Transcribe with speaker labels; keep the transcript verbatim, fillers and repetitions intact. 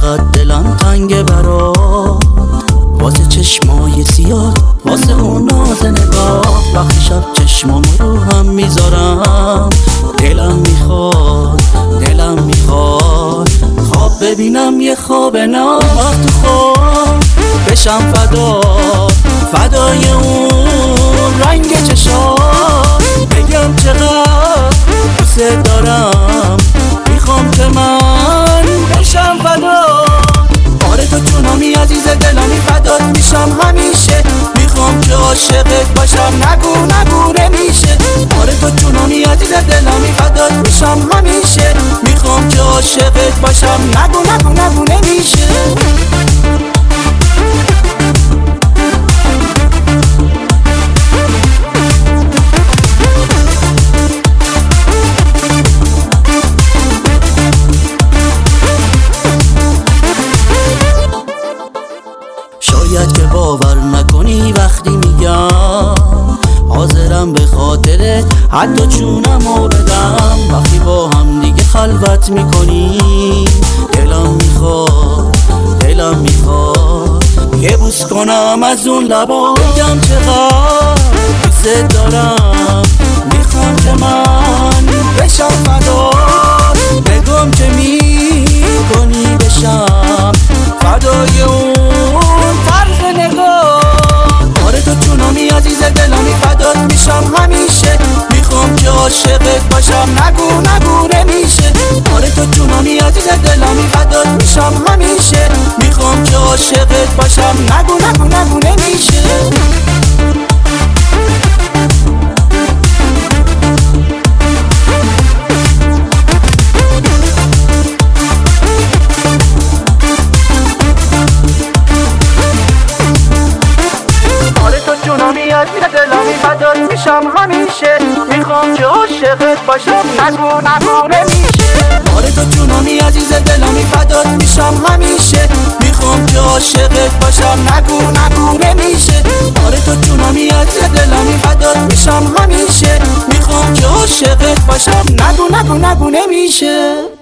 Speaker 1: چقدر دلم تنگ برات، واسه چشمای سیاد، واسه اون ناز نگاه. وقتی شب چشمامو رو هم میذارم دلم میخواد، دلم میخواد خواب ببینم یه خواب ناب. تو خواب بشم فدا، فدای اون رنگ چشات، بگم چقدر دوست دارم، میخوام که من بشم فدا. آره تو جونمی عزیز دلمی، فدات میشم همیشه، میخوام که عاشقت باشم، نگو نگو نمیشه. آره تو جونمی عزیز دلمی، فدات میشم همیشه، میخوام که عاشقت باشم، نگو نگو نگو نمیشه. شاید که باور نکنی وقتی میگم حاضرم به خاطرت حتی جونمو بدم. وقتی با هم دیگه خلوت میکنیم دلم میخواد، دلم میخواد یه بوس کنم از اون لبا، بگم چقدر دوست دارم، میخوام که من بشم فدا. بگم که میکنی بشم فدای اون طرز نگاه. آره تو جونمی عزیز دلمی، فدات میشم همیشه، میخوام که عاشقت باشم، نگو نگو نمیشه. آره تو جونمی عزیز دلمی، فدات میشم همیشه، میخوام که عاشقت باشم، نگو نگو نگو نمیشه. جونمی عزیز دلمی، فدات میشم همیشه، میخوام که عاشقت باشم، نگو نگو نمیشه. آره تو جونمی عزیز دلمی، فدات میشم همیشه، میخوام که عاشقت باشم، نگو نگو نمیشه. آره تو جونمی عزیز دلمی، فدات میشم همیشه، میخوام که عاشقت باشم، نگو نگو نگو نمیشه.